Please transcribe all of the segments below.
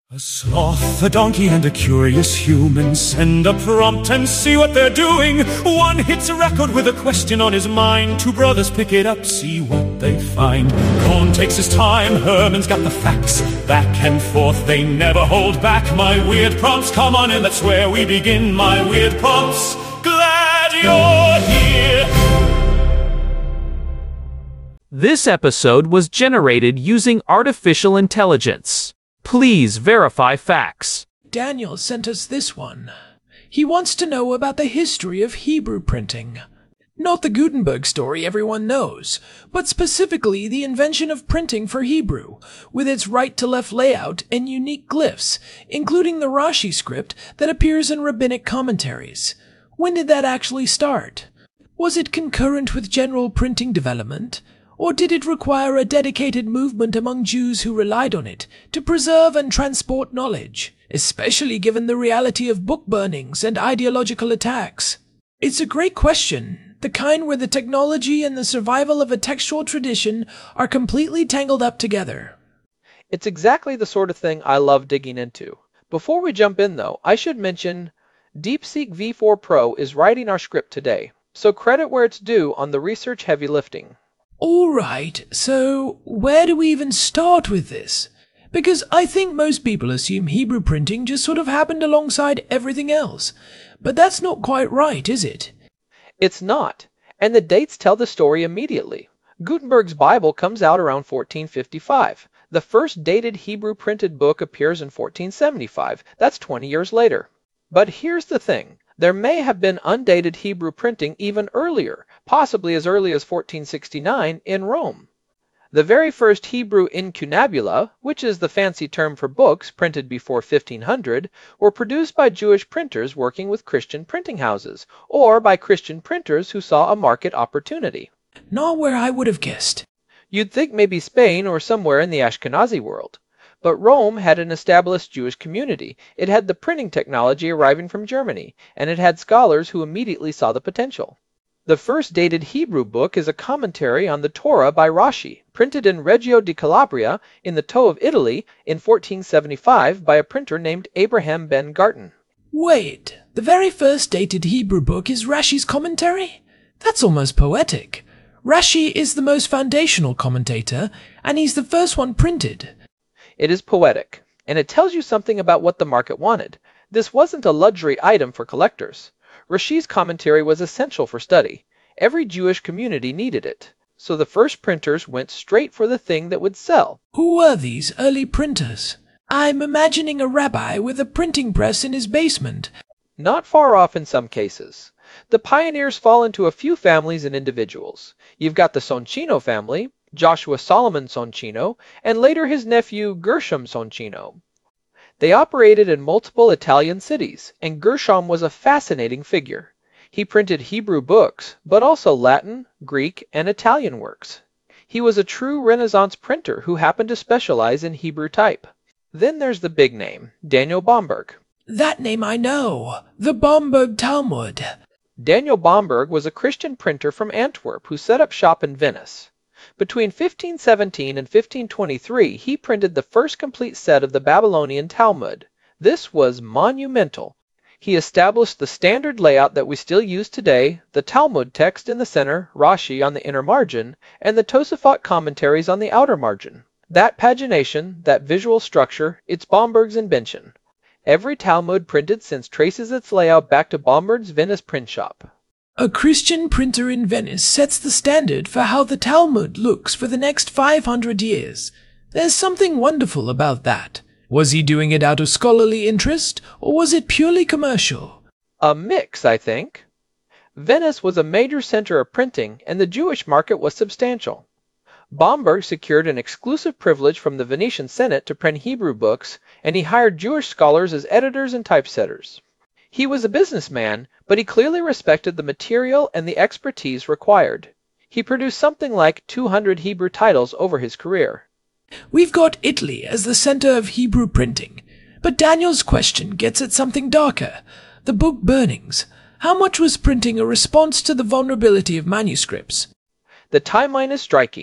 A sloth, a donkey, and a curious human send a prompt and see what they're doing. One hits a record with a question on his mind. Two brothers pick it up, see what they find. Cohn takes his time, Herman's got the facts. Back and forth, they never hold back. My weird prompts, come on in, that's where we begin. My weird prompts, glad you're here. This episode was generated using artificial intelligence. Please verify facts. Daniel sent us this one. He wants to know about the history of Hebrew printing. Not the Gutenberg story everyone knows, but specifically the invention of printing for Hebrew, with its right-to-left layout and unique glyphs, including the Rashi script that appears in rabbinic commentaries. When did that actually start? Was it concurrent with general printing development? Or did it require a dedicated movement among Jews who relied on it to preserve and transport knowledge, especially given the reality of book burnings and ideological attacks? It's a great question, the kind where the technology and the survival of a textual tradition are completely tangled up together. It's exactly the sort of thing I love digging into. Before we jump in, though, I should mention DeepSeek V4 Pro is writing our script today, so credit where it's due on the research-heavy lifting. All right, so where do we even start with this? Because I think most people assume Hebrew printing just sort of happened alongside everything else. But that's not quite right, is it? It's not, and the dates tell the story immediately. Gutenberg's Bible comes out around 1455. The first dated Hebrew printed book appears in 1475. That's 20 years later. But here's the thing. There may have been undated Hebrew printing even earlier, possibly as early as 1469 in Rome. The very first Hebrew incunabula, which is the fancy term for books printed before 1500, were produced by Jewish printers working with Christian printing houses, or by Christian printers who saw a market opportunity. Not where I would have guessed. You'd think maybe Spain or somewhere in the Ashkenazi world. But Rome had an established Jewish community. It had the printing technology arriving from Germany, and it had scholars who immediately saw the potential. The first dated Hebrew book is a commentary on the Torah by Rashi, printed in Reggio di Calabria in the toe of Italy in 1475 by a printer named Abraham ben Garten. Wait, the very first dated Hebrew book is Rashi's commentary? That's almost poetic. Rashi is the most foundational commentator, and he's the first one printed. It is poetic, and it tells you something about what the market wanted. This wasn't a luxury item for collectors. Rashi's commentary was essential for study. Every Jewish community needed it. So the first printers went straight for the thing that would sell. Who were these early printers? I'm imagining a rabbi with a printing press in his basement. Not far off in some cases. The pioneers fall into a few families and individuals. You've got the Soncino family, Joshua Solomon Soncino, and later his nephew Gershom Soncino. They operated in multiple Italian cities, and Gershom was a fascinating figure. He printed Hebrew books, but also Latin, Greek, and Italian works. He was a true Renaissance printer who happened to specialize in Hebrew type. Then there's the big name, Daniel Bomberg. That name I know, the Bomberg Talmud. Daniel Bomberg was a Christian printer from Antwerp who set up shop in Venice. Between 1517 and 1523, he printed the first complete set of the Babylonian Talmud. This was monumental. He established the standard layout that we still use today, the Talmud text in the center, Rashi on the inner margin, and the Tosafot commentaries on the outer margin. That pagination, that visual structure, it's Bomberg's invention. Every Talmud printed since traces its layout back to Bomberg's Venice print shop. A Christian printer in Venice sets the standard for how the Talmud looks for the next 500 years. There's something wonderful about that. Was he doing it out of scholarly interest, or was it purely commercial? A mix, I think. Venice was a major center of printing, and the Jewish market was substantial. Bomberg secured an exclusive privilege from the Venetian Senate to print Hebrew books, and he hired Jewish scholars as editors and typesetters. He was a businessman, but he clearly respected the material and the expertise required. He produced something like 200 Hebrew titles over his career. We've got Italy as the center of Hebrew printing, but Daniel's question gets at something darker, the book burnings. How much was printing a response to the vulnerability of manuscripts? The timeline is striking.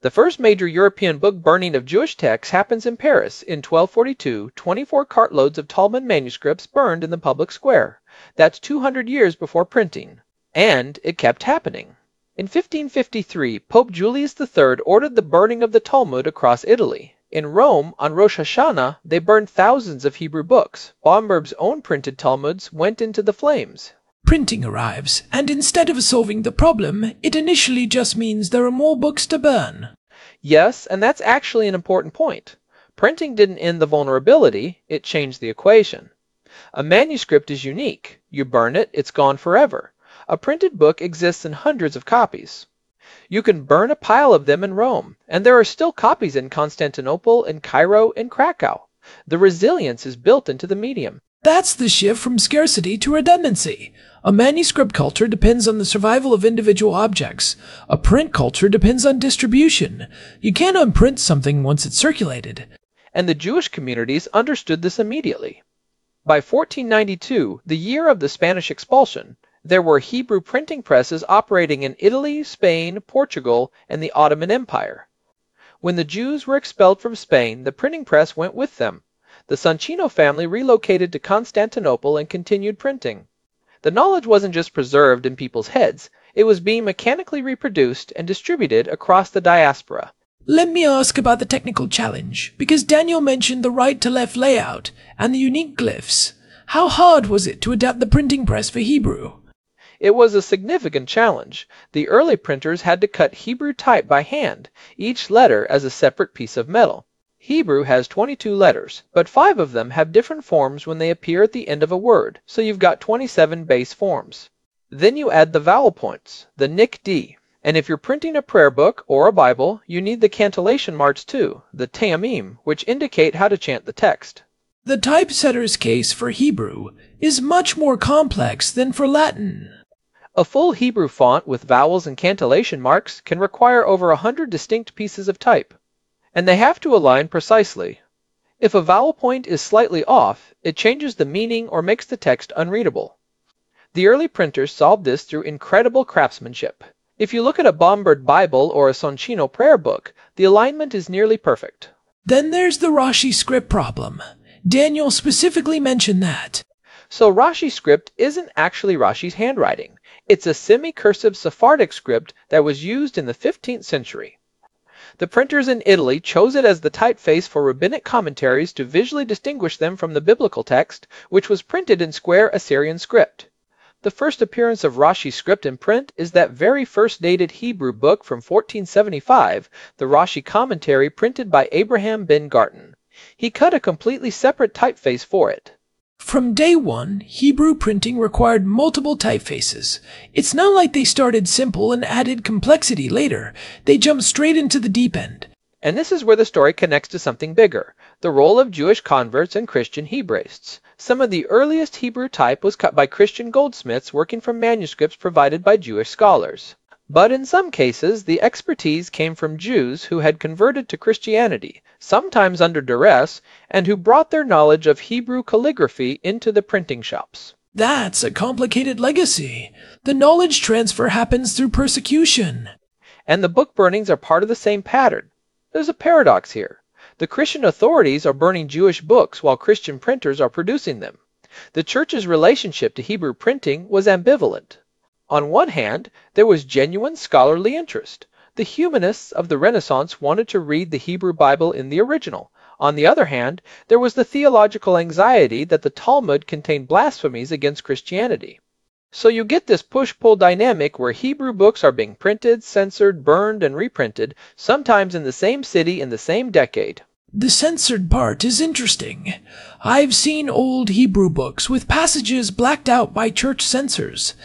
The first major European book burning of Jewish texts happens in Paris in 1242, 24 cartloads of Talmud manuscripts burned in the public square. That's 200 years before printing. And it kept happening. In 1553, Pope Julius III ordered the burning of the Talmud across Italy. In Rome, on Rosh Hashanah, they burned thousands of Hebrew books. Bomberg's own printed Talmuds went into the flames. Printing arrives, and instead of solving the problem, it initially just means there are more books to burn. Yes, and that's actually an important point. Printing didn't end the vulnerability, it changed the equation. A manuscript is unique. You burn it, it's gone forever. A printed book exists in hundreds of copies. You can burn a pile of them in Rome, and there are still copies in Constantinople, in Cairo, and Krakow. The resilience is built into the medium. That's the shift from scarcity to redundancy. A manuscript culture depends on the survival of individual objects. A print culture depends on distribution. You can't unprint something once it's circulated. And the Jewish communities understood this immediately. By 1492, the year of the Spanish expulsion, there were Hebrew printing presses operating in Italy, Spain, Portugal, and the Ottoman Empire. When the Jews were expelled from Spain, the printing press went with them. The Soncino family relocated to Constantinople and continued printing. The knowledge wasn't just preserved in people's heads, it was being mechanically reproduced and distributed across the diaspora. Let me ask about the technical challenge, because Daniel mentioned the right-to-left layout and the unique glyphs. How hard was it to adapt the printing press for Hebrew? It was a significant challenge. The early printers had to cut Hebrew type by hand, each letter as a separate piece of metal. Hebrew has 22 letters, but 5 of them have different forms when they appear at the end of a word, so you've got 27 base forms. Then you add the vowel points, the Nick-D. And if you're printing a prayer book or a Bible, you need the cantillation marks too, the Te'amim, which indicate how to chant the text. The typesetter's case for Hebrew is much more complex than for Latin. A full Hebrew font with vowels and cantillation marks can require over 100 distinct pieces of type, and they have to align precisely. If a vowel point is slightly off, it changes the meaning or makes the text unreadable. The early printers solved this through incredible craftsmanship. If you look at a Bomberg Bible or a Soncino prayer book, the alignment is nearly perfect. Then there's the Rashi script problem. Daniel specifically mentioned that. So Rashi script isn't actually Rashi's handwriting. It's a semi-cursive Sephardic script that was used in the 15th century. The printers in Italy chose it as the typeface for rabbinic commentaries to visually distinguish them from the biblical text, which was printed in square Assyrian script. The first appearance of Rashi's script in print is that very first dated Hebrew book from 1475, the Rashi commentary printed by Abraham ben Garten. He cut a completely separate typeface for it. From day one, Hebrew printing required multiple typefaces. It's not like they started simple and added complexity later. They jumped straight into the deep end. And this is where the story connects to something bigger, the role of Jewish converts and Christian Hebraists. Some of the earliest Hebrew type was cut by Christian goldsmiths working from manuscripts provided by Jewish scholars. But in some cases, the expertise came from Jews who had converted to Christianity, sometimes under duress, and who brought their knowledge of Hebrew calligraphy into the printing shops. That's a complicated legacy. The knowledge transfer happens through persecution. And the book burnings are part of the same pattern. There's a paradox here. The Christian authorities are burning Jewish books while Christian printers are producing them. The church's relationship to Hebrew printing was ambivalent. On one hand, there was genuine scholarly interest. The humanists of the Renaissance wanted to read the Hebrew Bible in the original. On the other hand, there was the theological anxiety that the Talmud contained blasphemies against Christianity. So you get this push-pull dynamic where Hebrew books are being printed, censored, burned, and reprinted, sometimes in the same city in the same decade. The censored part is interesting. I've seen old Hebrew books with passages blacked out by church censors.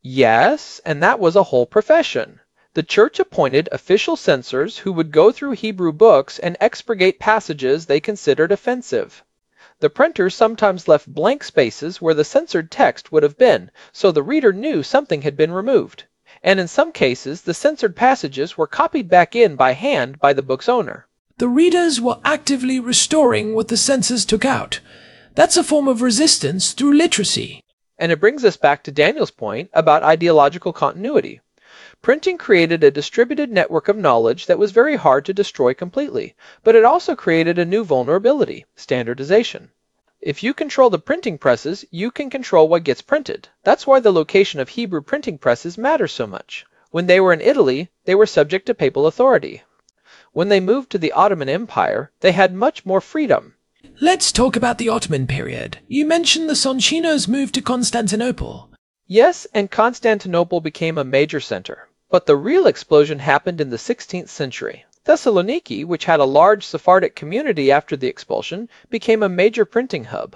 Yes, and that was a whole profession. The church appointed official censors who would go through Hebrew books and expurgate passages they considered offensive. The printers sometimes left blank spaces where the censored text would have been, so the reader knew something had been removed. And in some cases, the censored passages were copied back in by hand by the book's owner. The readers were actively restoring what the censors took out. That's a form of resistance through literacy. And it brings us back to Daniel's point about ideological continuity. Printing created a distributed network of knowledge that was very hard to destroy completely, but it also created a new vulnerability, standardization. If you control the printing presses, you can control what gets printed. That's why the location of Hebrew printing presses matters so much. When they were in Italy, they were subject to papal authority. When they moved to the Ottoman Empire, they had much more freedom. Let's talk about the Ottoman period. You mentioned the Soncinos moved to Constantinople. Yes, and Constantinople became a major center. But the real explosion happened in the 16th century. Thessaloniki, which had a large Sephardic community after the expulsion, became a major printing hub.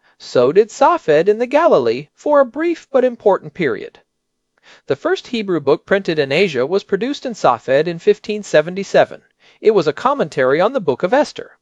So did Safed in the Galilee for a brief but important period. The first Hebrew book printed in Asia was produced in Safed in 1577. It was a commentary on the Book of Esther.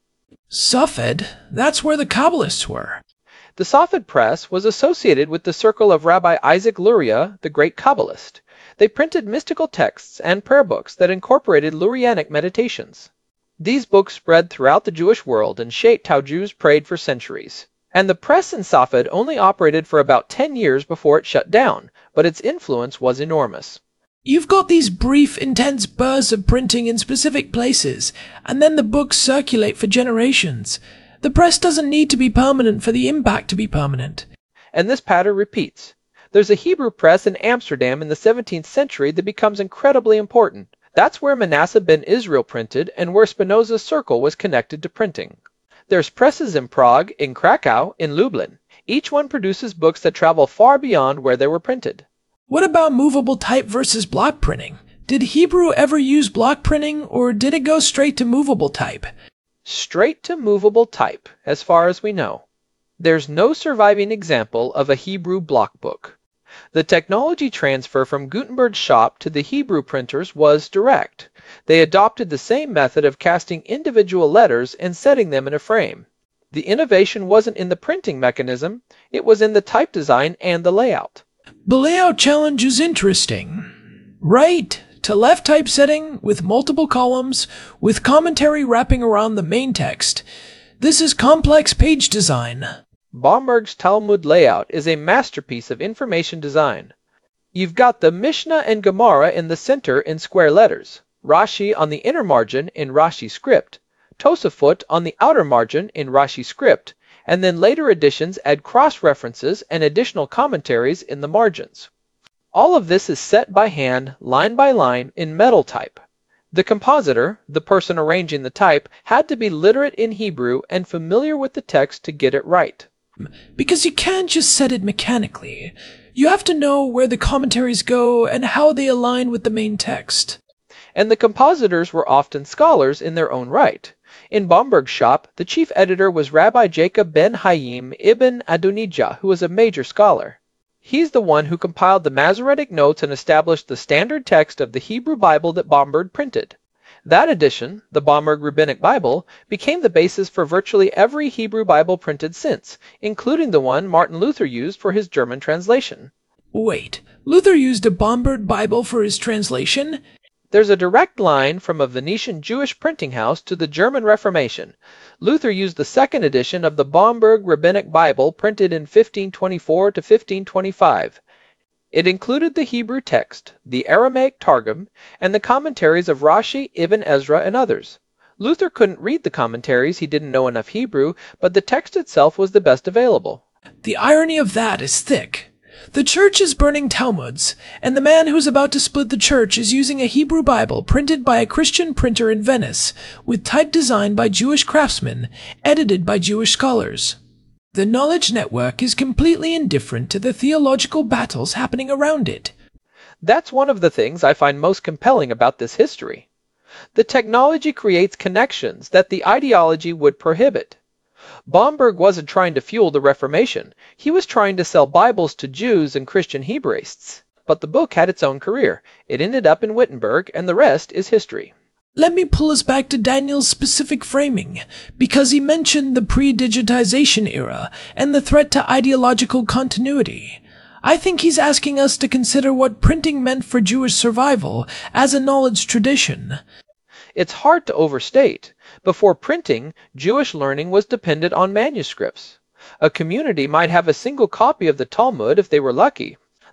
Safed? That's where the Kabbalists were. The Safed press was associated with the circle of Rabbi Isaac Luria, the great Kabbalist. They printed mystical texts and prayer books that incorporated Lurianic meditations. These books spread throughout the Jewish world and shaped how Jews prayed for centuries. And the press in Safed only operated for about 10 years before it shut down, but its influence was enormous. You've got these brief, intense bursts of printing in specific places, and then the books circulate for generations. The press doesn't need to be permanent for the impact to be permanent. And this pattern repeats. There's a Hebrew press in Amsterdam in the 17th century that becomes incredibly important. That's where Manasseh ben Israel printed and where Spinoza's circle was connected to printing. There's presses in Prague, in Krakow, in Lublin. Each one produces books that travel far beyond where they were printed. What about movable type versus block printing? Did Hebrew ever use block printing, or did it go straight to movable type? Straight to movable type, as far as we know. There's no surviving example of a Hebrew block book. The technology transfer from Gutenberg's shop to the Hebrew printers was direct. They adopted the same method of casting individual letters and setting them in a frame. The innovation wasn't in the printing mechanism, it was in the type design and the layout. The layout challenge is interesting. Right to left typesetting with multiple columns, with commentary wrapping around the main text. This is complex page design. Bomberg's Talmud layout is a masterpiece of information design. You've got the Mishnah and Gemara in the center in square letters, Rashi on the inner margin in Rashi script, Tosafot on the outer margin in Rashi script, and then later editions add cross-references and additional commentaries in the margins. All of this is set by hand, line by line, in metal type. The compositor, the person arranging the type, had to be literate in Hebrew and familiar with the text to get it right. Because you can't just set it mechanically. You have to know where the commentaries go and how they align with the main text. And the compositors were often scholars in their own right. In Bomberg's shop, the chief editor was Rabbi Jacob ben Hayim ibn Adonijah, who was a major scholar. He's the one who compiled the Masoretic notes and established the standard text of the Hebrew Bible that Bomberg printed. That edition, the Bomberg Rabbinic Bible, became the basis for virtually every Hebrew Bible printed since, including the one Martin Luther used for his German translation. Wait, Luther used a Bomberg Bible for his translation? There's a direct line from a Venetian Jewish printing house to the German Reformation. Luther used the second edition of the Bomberg Rabbinic Bible printed in 1524 to 1525. It included the Hebrew text, the Aramaic Targum, and the commentaries of Rashi, Ibn Ezra, and others. Luther couldn't read the commentaries, he didn't know enough Hebrew, but the text itself was the best available. The irony of that is thick. The church is burning Talmuds, and the man who's about to split the church is using a Hebrew Bible printed by a Christian printer in Venice, with type designed by Jewish craftsmen, edited by Jewish scholars. The knowledge network is completely indifferent to the theological battles happening around it. That's one of the things I find most compelling about this history. The technology creates connections that the ideology would prohibit. Bomberg wasn't trying to fuel the Reformation. He was trying to sell Bibles to Jews and Christian Hebraists. But the book had its own career. It ended up in Wittenberg, and the rest is history. Let me pull us back to Daniel's specific framing, because he mentioned the pre-digitization era and the threat to ideological continuity. I think he's asking us to consider what printing meant for Jewish survival as a knowledge tradition. It's hard to overstate. Before printing, Jewish learning was dependent on manuscripts. A community might have a single copy of the Talmud if they were lucky.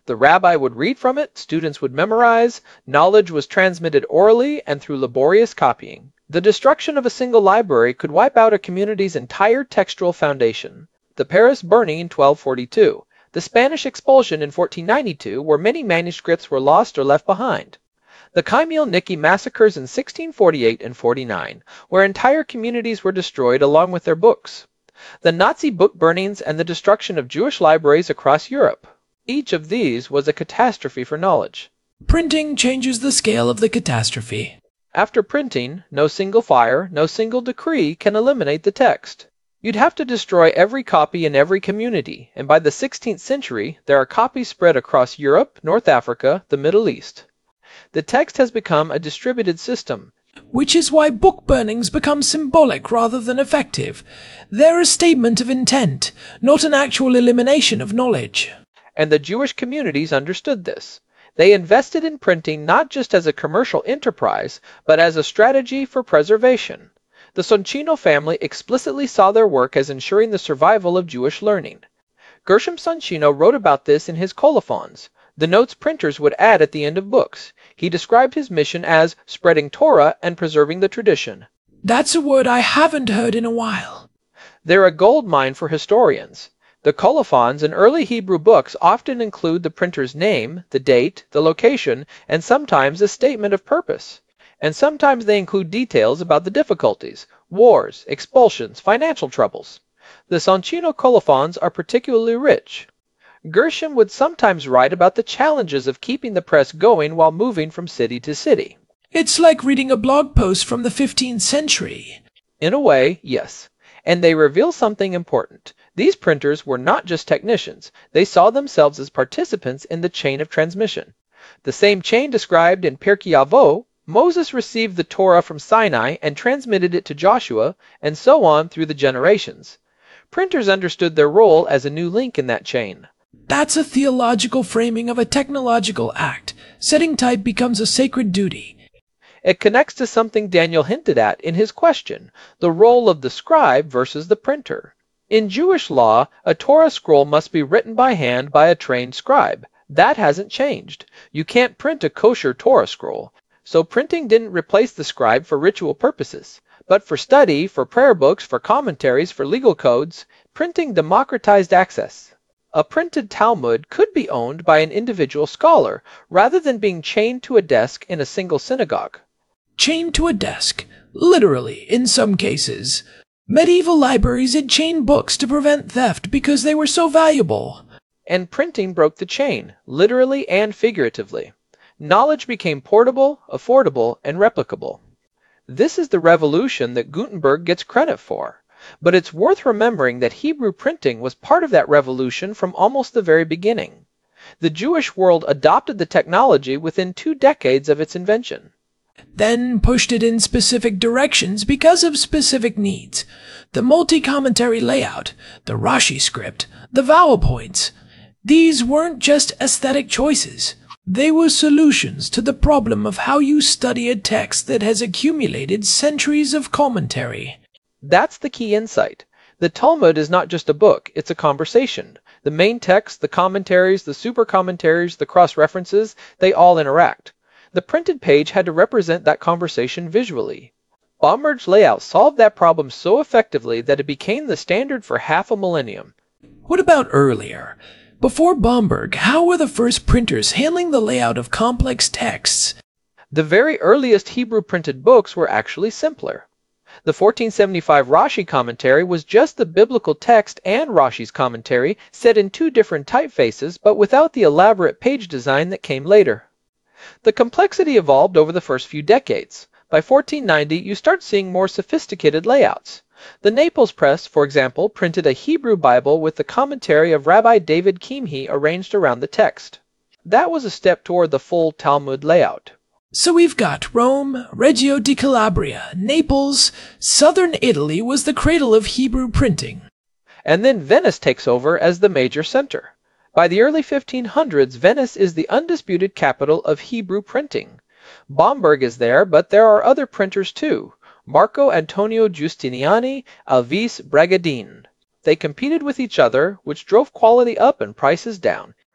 The rabbi would read from it, students would memorize, knowledge was transmitted orally and through laborious copying. The destruction of a single library could wipe out a community's entire textual foundation. The Paris burning in 1242, the Spanish expulsion in 1492, where many manuscripts were lost or left behind. The Kymiel-Niki massacres in 1648 and 49, where entire communities were destroyed along with their books. The Nazi book burnings and the destruction of Jewish libraries across Europe. Each of these was a catastrophe for knowledge. Printing changes the scale of the catastrophe. After printing, no single fire, no single decree can eliminate the text. You'd have to destroy every copy in every community, and by the 16th century, there are copies spread across Europe, North Africa, the Middle East. The text has become a distributed system. Which is why book burnings become symbolic rather than effective. They're a statement of intent, not an actual elimination of knowledge. And the Jewish communities understood this. They invested in printing not just as a commercial enterprise, but as a strategy for preservation. The Soncino family explicitly saw their work as ensuring the survival of Jewish learning. Gershom Soncino wrote about this in his colophons, the notes printers would add at the end of books. He described his mission as spreading Torah and preserving the tradition. That's a word I haven't heard in a while. They're a gold mine for historians. The colophons in early Hebrew books often include the printer's name, the date, the location, and sometimes a statement of purpose. And sometimes they include details about the difficulties, wars, expulsions, financial troubles. The Soncino colophons are particularly rich. Gershom would sometimes write about the challenges of keeping the press going while moving from city to city. It's like reading a blog post from the 15th century. In a way, yes. And they reveal something important. These printers were not just technicians. They saw themselves as participants in the chain of transmission. The same chain described in Pirkei Avot, Moses received the Torah from Sinai and transmitted it to Joshua, and so on through the generations. Printers understood their role as a new link in that chain. That's a theological framing of a technological act. Setting type becomes a sacred duty. It connects to something Daniel hinted at in his question, the role of the scribe versus the printer. In Jewish law, a Torah scroll must be written by hand by a trained scribe. That hasn't changed. You can't print a kosher Torah scroll. So printing didn't replace the scribe for ritual purposes. But for study, for prayer books, for commentaries, for legal codes, printing democratized access. A printed Talmud could be owned by an individual scholar, rather than being chained to a desk in a single synagogue. Chained to a desk, literally, in some cases. Medieval libraries had chained books to prevent theft because they were so valuable. And printing broke the chain, literally and figuratively. Knowledge became portable, affordable, and replicable. This is the revolution that Gutenberg gets credit for. But it's worth remembering that Hebrew printing was part of that revolution from almost the very beginning. The Jewish world adopted the technology within 2 decades of its invention. Then pushed it in specific directions because of specific needs. The multi-commentary layout, the Rashi script, the vowel points. These weren't just aesthetic choices. They were solutions to the problem of how you study a text that has accumulated centuries of commentary. That's the key insight. The Talmud is not just a book, it's a conversation. The main text, the commentaries, the super commentaries, the cross-references, they all interact. The printed page had to represent that conversation visually. Bomberg's layout solved that problem so effectively that it became the standard for half a millennium. What about earlier? Before Bomberg, how were the first printers handling the layout of complex texts? The very earliest Hebrew printed books were actually simpler. The 1475 Rashi commentary was just the biblical text and Rashi's commentary set in 2 different typefaces but without the elaborate page design that came later. The complexity evolved over the first few decades. By 1490, you start seeing more sophisticated layouts. The Naples Press, for example, printed a Hebrew Bible with the commentary of Rabbi David Kimhi arranged around the text. That was a step toward the full Talmud layout. So we've got Rome, Reggio di Calabria, Naples. Southern Italy was the cradle of Hebrew printing. And then Venice takes over as the major center. By the early 1500s, Venice is the undisputed capital of Hebrew printing. Bomberg is there, but there are other printers too. Marco Antonio Giustiniani, Alvise Bragadin. They competed with each other, which drove quality up and prices down.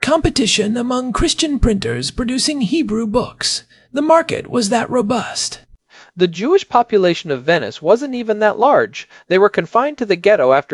competition among Christian printers producing Hebrew books. The market was that robust. The Jewish population of Venice wasn't even that large. They were confined to the ghetto after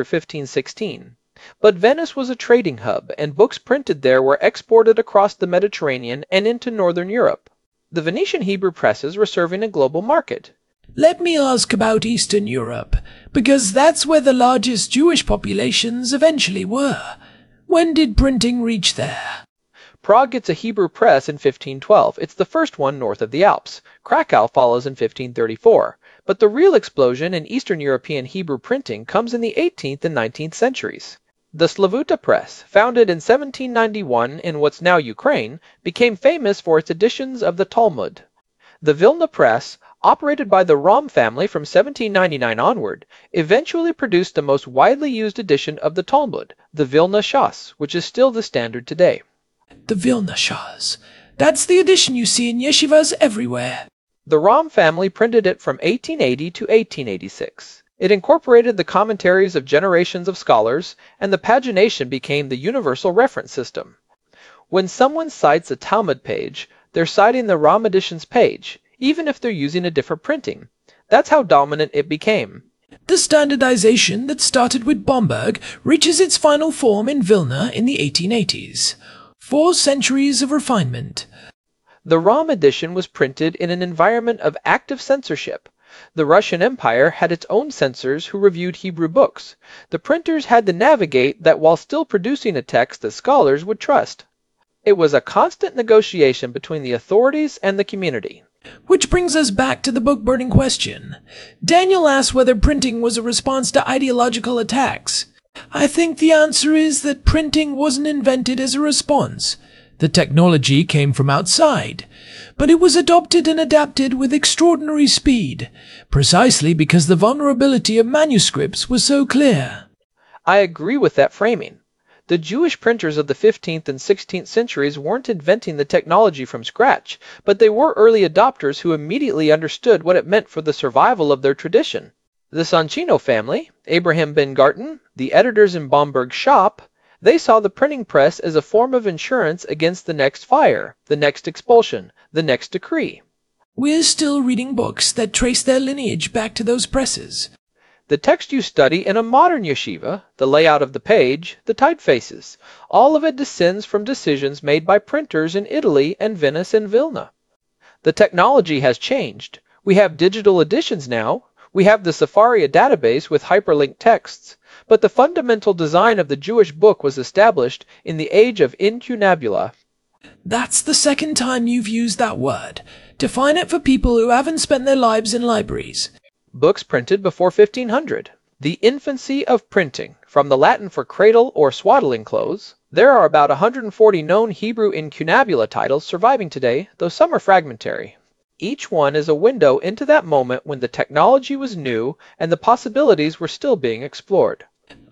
1516. But Venice was a trading hub, and books printed there were exported across the Mediterranean and into northern Europe. The Venetian Hebrew presses were serving a global market. Let me ask about Eastern Europe, because that's where the largest Jewish populations eventually were. When did printing reach there? Prague gets a Hebrew press in 1512. It's the first one north of the Alps. Krakow follows in 1534. But the real explosion in Eastern European Hebrew printing comes in the 18th and 19th centuries. The Slavuta Press, founded in 1791 in what's now Ukraine, became famous for its editions of the Talmud. The Vilna Press, operated by the Rom family from 1799 onward, eventually produced the most widely used edition of the Talmud, the Vilna Shas, which is still the standard today. The Vilna Shas. That's the edition you see in yeshivas everywhere. The Rom family printed it from 1880 to 1886. It incorporated the commentaries of generations of scholars, and the pagination became the universal reference system. When someone cites a Talmud page, they're citing the Rom edition's page, even if they're using a different printing. That's how dominant it became. The standardization that started with Bomberg reaches its final form in Vilna in the 1880s. 4 centuries of refinement. The Rom edition was printed in an environment of active censorship. The Russian Empire had its own censors who reviewed Hebrew books. The printers had to navigate that while still producing a text that scholars would trust. It was a constant negotiation between the authorities and the community. Which brings us back to the book-burning question. Daniel asked whether printing was a response to ideological attacks. I think the answer is that printing wasn't invented as a response. The technology came from outside, but it was adopted and adapted with extraordinary speed, precisely because the vulnerability of manuscripts was so clear. I agree with that framing. The Jewish printers of the 15th and 16th centuries weren't inventing the technology from scratch, but they were early adopters who immediately understood what it meant for the survival of their tradition. The Soncino family, Abraham Ben Garten, the editors in Bomberg's shop, they saw the printing press as a form of insurance against the next fire, the next expulsion, the next decree. We're still reading books that trace their lineage back to those presses. The text you study in a modern yeshiva, the layout of the page, the typefaces, all of it descends from decisions made by printers in Italy and Venice and Vilna. The technology has changed. We have digital editions now. We have the Sefaria database with hyperlinked texts. But the fundamental design of the Jewish book was established in the age of incunabula. That's the second time you've used that word. Define it for people who haven't spent their lives in libraries. Books printed before 1500. The infancy of printing, from the Latin for cradle or swaddling clothes. There are about 140 known Hebrew incunabula titles surviving today, though some are fragmentary. Each one is a window into that moment when the technology was new and the possibilities were still being explored.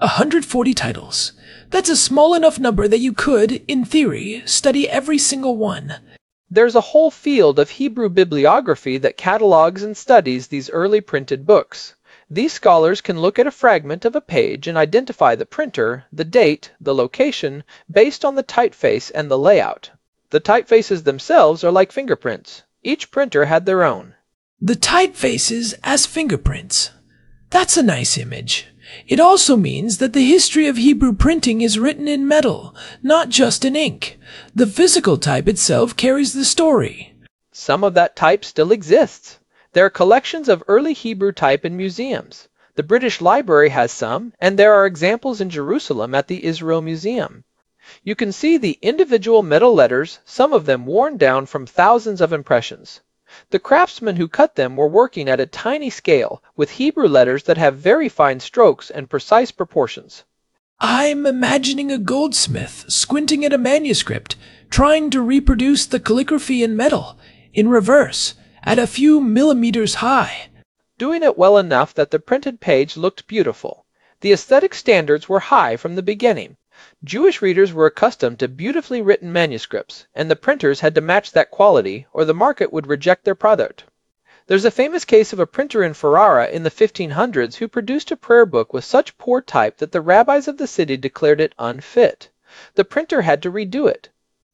140 titles. That's a small enough number that you could, in theory, study every single one. There's a whole field of Hebrew bibliography that catalogs and studies these early printed books. These scholars can look at a fragment of a page and identify the printer, the date, the location, based on the typeface and the layout. The typefaces themselves are like fingerprints. Each printer had their own. The typefaces as fingerprints. That's a nice image. It also means that the history of Hebrew printing is written in metal, not just in ink. The physical type itself carries the story. Some of that type still exists. There are collections of early Hebrew type in museums. The British Library has some, and there are examples in Jerusalem at the Israel Museum. You can see the individual metal letters, some of them worn down from thousands of impressions. The craftsmen who cut them were working at a tiny scale, with Hebrew letters that have very fine strokes and precise proportions. I'm imagining a goldsmith squinting at a manuscript, trying to reproduce the calligraphy in metal, in reverse, at a few millimeters high. Doing it well enough that the printed page looked beautiful. The aesthetic standards were high from the beginning. Jewish readers were accustomed to beautifully written manuscripts, and the printers had to match that quality, or the market would reject their product. There's a famous case of a printer in Ferrara in the 1500s who produced a prayer book with such poor type that the rabbis of the city declared it unfit. The printer had to redo it.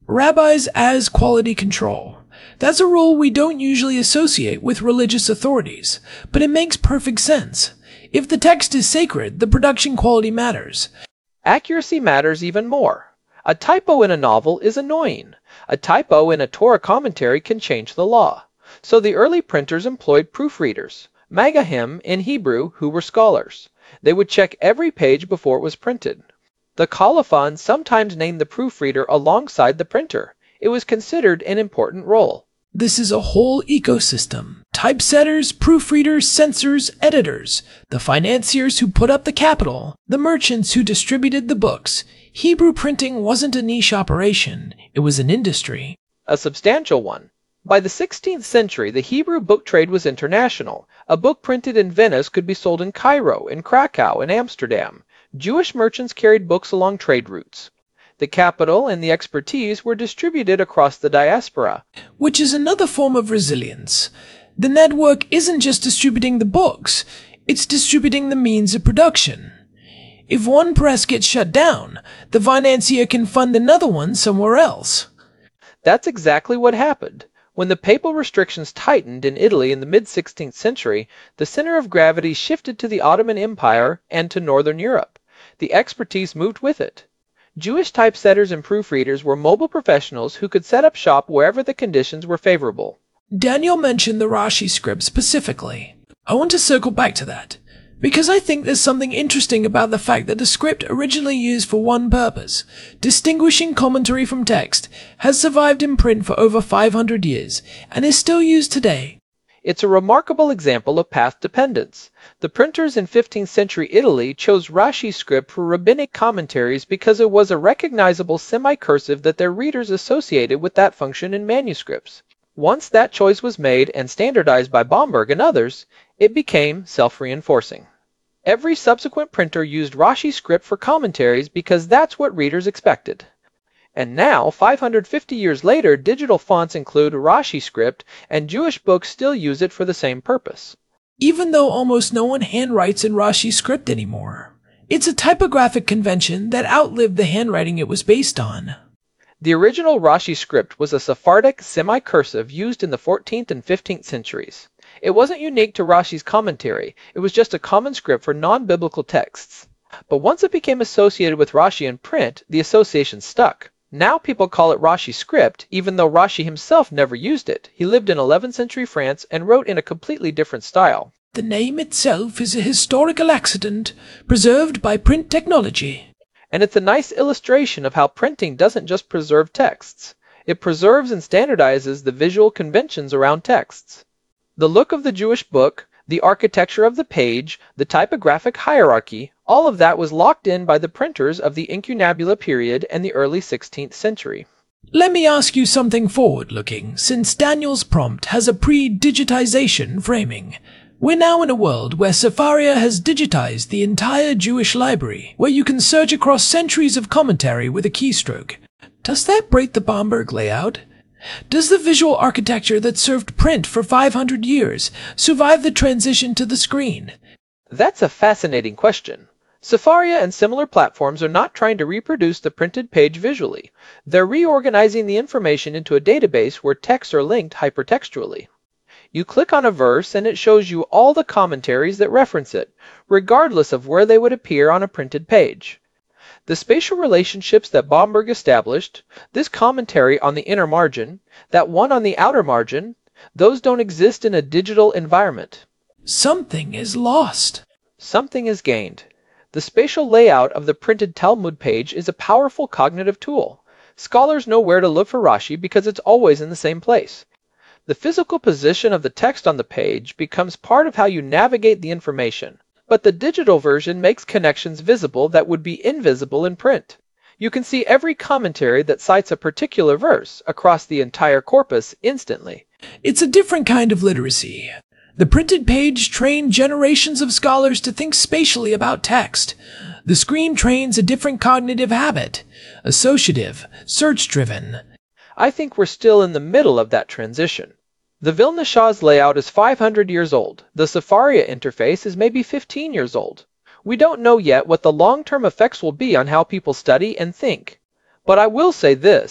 Rabbis as quality control. That's a role we don't usually associate with religious authorities, but it makes perfect sense. If the text is sacred, the production quality matters. Accuracy matters even more. A typo in a novel is annoying. A typo in a Torah commentary can change the law. So the early printers employed proofreaders, Magahim in Hebrew, who were scholars. They would check every page before it was printed. The colophon sometimes named the proofreader alongside the printer. It was considered an important role. This is a whole ecosystem. Typesetters, proofreaders, censors, editors, the financiers who put up the capital, the merchants who distributed the books. Hebrew printing wasn't a niche operation, it was an industry. A substantial one. By the 16th century, the Hebrew book trade was international. A book printed in Venice could be sold in Cairo, in Krakow, and Amsterdam. Jewish merchants carried books along trade routes. The capital and the expertise were distributed across the diaspora. Which is another form of resilience. The network isn't just distributing the books, it's distributing the means of production. If one press gets shut down, the financier can fund another one somewhere else. That's exactly what happened. When the papal restrictions tightened in Italy in the mid-16th century, the center of gravity shifted to the Ottoman Empire and to Northern Europe. The expertise moved with it. Jewish typesetters and proofreaders were mobile professionals who could set up shop wherever the conditions were favorable. Daniel mentioned the Rashi script specifically. I want to circle back to that, because I think there's something interesting about the fact that the script originally used for one purpose, distinguishing commentary from text, has survived in print for over 500 years and is still used today. It's a remarkable example of path dependence. The printers in 15th century Italy chose Rashi script for rabbinic commentaries because it was a recognizable semi-cursive that their readers associated with that function in manuscripts. Once that choice was made and standardized by Bomberg and others, it became self-reinforcing. Every subsequent printer used Rashi script for commentaries because that's what readers expected. And now, 550 years later, digital fonts include Rashi script, and Jewish books still use it for the same purpose. Even though almost no one handwrites in Rashi script anymore. It's a typographic convention that outlived the handwriting it was based on. The original Rashi script was a Sephardic semi-cursive used in the 14th and 15th centuries. It wasn't unique to Rashi's commentary, it was just a common script for non-biblical texts. But once it became associated with Rashi in print, the association stuck. Now people call it Rashi script, even though Rashi himself never used it. He lived in 11th century France and wrote in a completely different style. The name itself is a historical accident, preserved by print technology. And it's a nice illustration of how printing doesn't just preserve texts. It preserves and standardizes the visual conventions around texts. The look of the Jewish book, the architecture of the page, the typographic hierarchy, all of that was locked in by the printers of the incunabula period and the early 16th century. Let me ask you something forward-looking, since Daniel's prompt has a pre-digitization framing. We're now in a world where Sefaria has digitized the entire Jewish library, where you can search across centuries of commentary with a keystroke. Does that break the Bomberg layout? Does the visual architecture that served print for 500 years survive the transition to the screen? That's a fascinating question. Sefaria and similar platforms are not trying to reproduce the printed page visually. They're reorganizing the information into a database where texts are linked hypertextually. You click on a verse and it shows you all the commentaries that reference it, regardless of where they would appear on a printed page. The spatial relationships that Bomberg established, this commentary on the inner margin, that one on the outer margin, those don't exist in a digital environment. Something is lost. Something is gained. The spatial layout of the printed Talmud page is a powerful cognitive tool. Scholars know where to look for Rashi because it's always in the same place. The physical position of the text on the page becomes part of how you navigate the information. But the digital version makes connections visible that would be invisible in print. You can see every commentary that cites a particular verse across the entire corpus instantly. It's a different kind of literacy. The printed page trained generations of scholars to think spatially about text. The screen trains a different cognitive habit, associative, search-driven. I think we're still in the middle of that transition. The Vilna Shah's layout is 500 years old. The Sefaria interface is maybe 15 years old. We don't know yet what the long-term effects will be on how people study and think. But I will say this,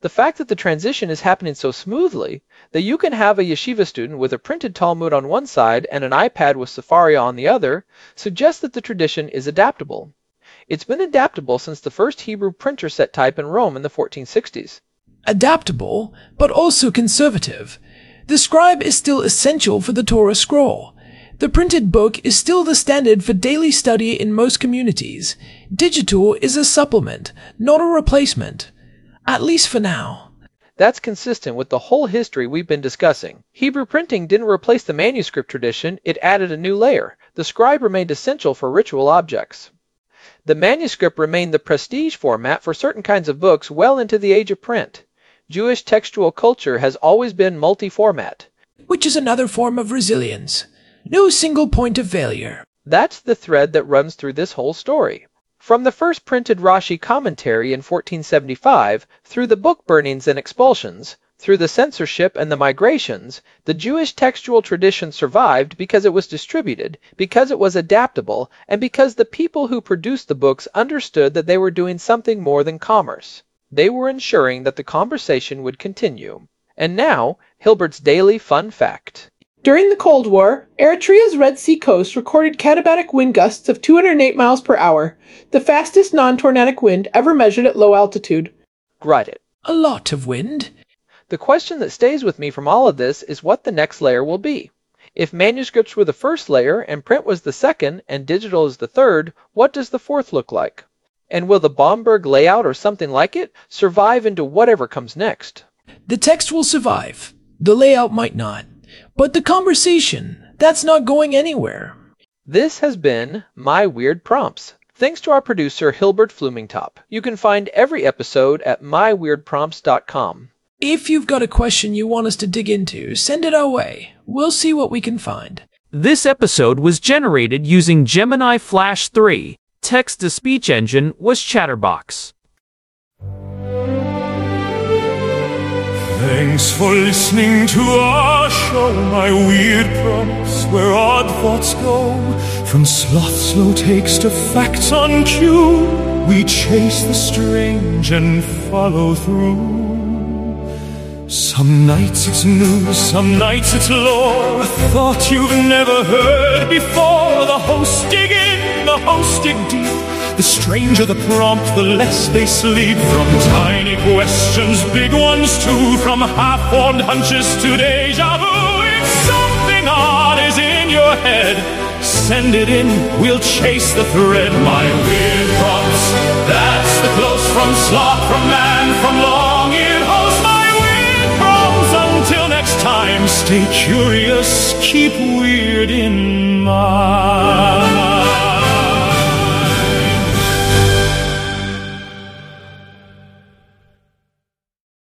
The fact that the transition is happening so smoothly that you can have a yeshiva student with a printed Talmud on one side and an iPad with Safaria on the other suggests that the tradition is adaptable. It's been adaptable since the first Hebrew printer set type in Rome in the 1460s. Adaptable, but also conservative. The scribe is still essential for the Torah scroll. The printed book is still the standard for daily study in most communities. Digital is a supplement, not a replacement. At least for now. That's consistent with the whole history we've been discussing. Hebrew printing didn't replace the manuscript tradition, it added a new layer. The scribe remained essential for ritual objects. The manuscript remained the prestige format for certain kinds of books well into the age of print. Jewish textual culture has always been multi-format. Which is another form of resilience. No single point of failure. That's the thread that runs through this whole story. From the first printed Rashi commentary in 1475, through the book burnings and expulsions, through the censorship and the migrations, the Jewish textual tradition survived because it was distributed, because it was adaptable, and because the people who produced the books understood that they were doing something more than commerce. They were ensuring that the conversation would continue. And now, Hilbert's daily fun fact. During the Cold War, Eritrea's Red Sea coast recorded katabatic wind gusts of 208 miles per hour, the fastest non-tornadic wind ever measured at low altitude. Got it. A lot of wind. The question that stays with me from all of this is what the next layer will be. If manuscripts were the first layer, and print was the second, and digital is the third, what does the fourth look like? And will the Bomberg layout or something like it survive into whatever comes next? The text will survive. The layout might not. But the conversation, that's not going anywhere. This has been My Weird Prompts. Thanks to our producer, Hilbert Flumingtop. You can find every episode at myweirdprompts.com. If you've got a question you want us to dig into, send it our way. We'll see what we can find. This episode was generated using Gemini Flash 3. Text-to-speech engine was Chatterbox. Thanks for listening to our show, My Weird Prompts, where odd thoughts go. From sloth slow takes to facts on cue, we chase the strange and follow through. Some nights it's news, some nights it's lore, a thought you've never heard before. The hosts dig in, the hosts dig deep. The stranger the prompt, the less they sleep. From tiny questions, big ones too, from half-formed hunches to deja vu. If something odd is in your head, send it in, we'll chase the thread. My Weird Prompts, that's the close from sloth, from man, from long-eared host. My Weird Prompts, until next time, stay curious, keep weird in mind.